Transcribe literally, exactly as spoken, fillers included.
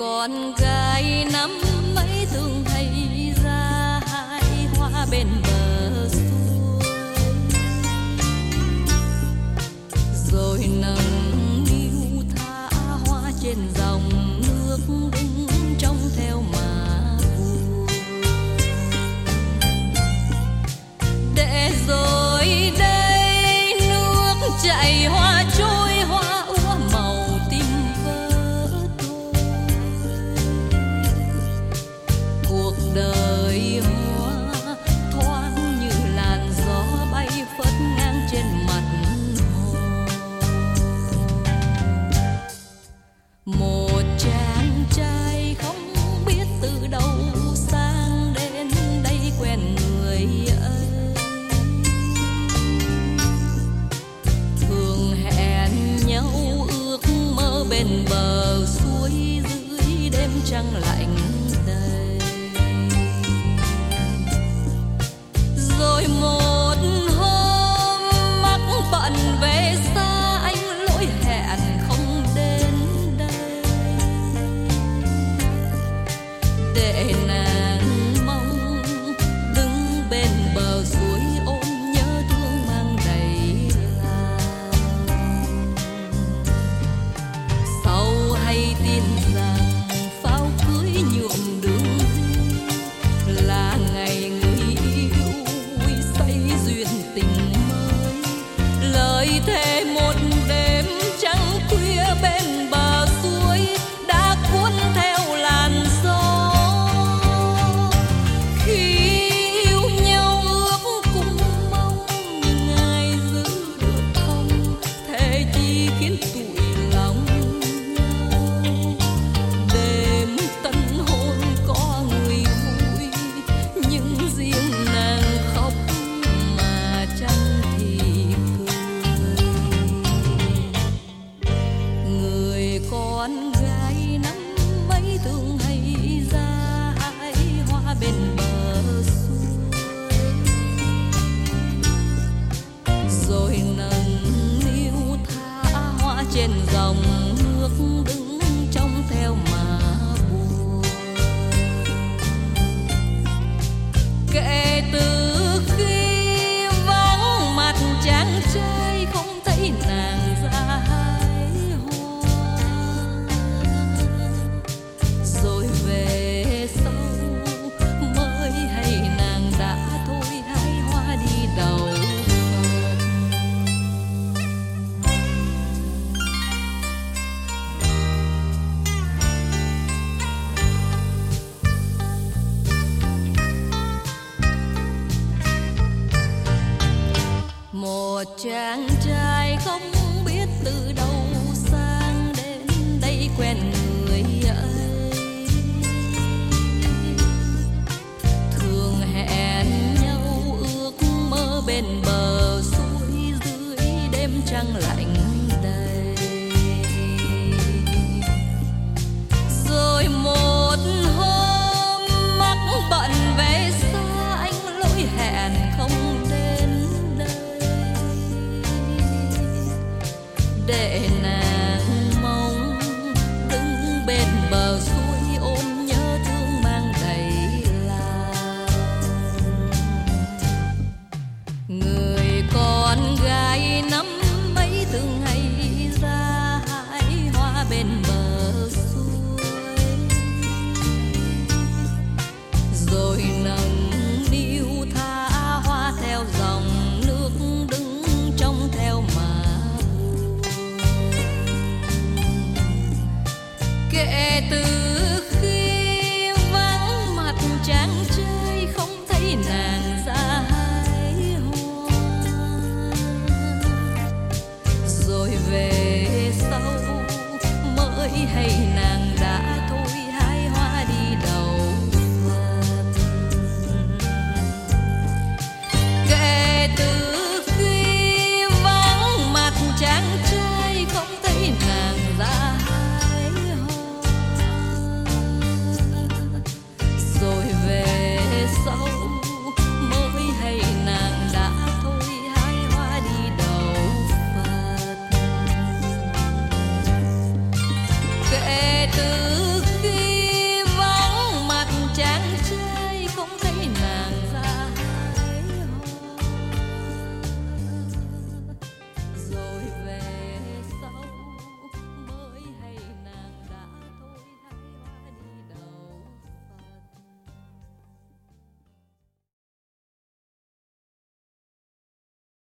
con gái năm mấy thường hay ra hái hoa bên bờ suối, rồi nâng niu tha hoa trên dòng nước đứng trông theo mà buồn. Để rồi đây nước chảy hoa trôi, hoa úa màu tim vỡ thôi. Cuộc đời hoa thoáng như làn gió bay phất ngang trên mặt hồ. Một chàng trai không biết từ đâu sang đến đây quen người ấy, thường hẹn nhau ước mơ bên bờ suối dưới đêm trăng lạnh đầy. Rồi một hôm mắc bận về xa, anh lỗi hẹn không đến đây, để nàng mong đứng bên bờ suối ôm nhớ thương mang đầy lòng. Sau hay tin rằng pháo cưới nhuộm đường là ngày người yêu vui say duyên tình mới, lời thề một đêm trăng khuya bên bờ suối đã cuốn theo làn gió. Khi yêu nhau ước cũng mong nhưng ai giữ được không, thề chi khiến tụi lòng nhau. Đêm tân hôn có người vui nhưng riêng nàng khóc mà chẳng thì cười. Người con gái năm mấy thường hay ra hái hoa bên bờ suối, rồi nâng niu tha hoa trên dòng nước đứng trông theo mà buồn. Kể từ khi vắng mặt chàng trai không thấy nàng ra hái hoa, rồi về sau mới hay nàng đã thôi hái hoa đi đầu phòng. Một chàng trai không biết từ đâu sang đến đây quen người ấy, thường hẹn nhau ước mơ bên bờ suối dưới đêm trăng lạnh đầy. Rồi một hôm mắc bận về xa, anh lỗi hẹn không đến đây, để nàng mong đứng bên bờ suối ôm nhớ thương mang đầy lòng. Người con gái năm mấy thường hay ra hái hoa bên bờ suối, rồi nâng niu tha hoa theo dòng nước đứng trông theo mà buồn. Kể từ khi vắng mặt chàng trai không thấy nàng ra hái hoa, rồi về sau mới hay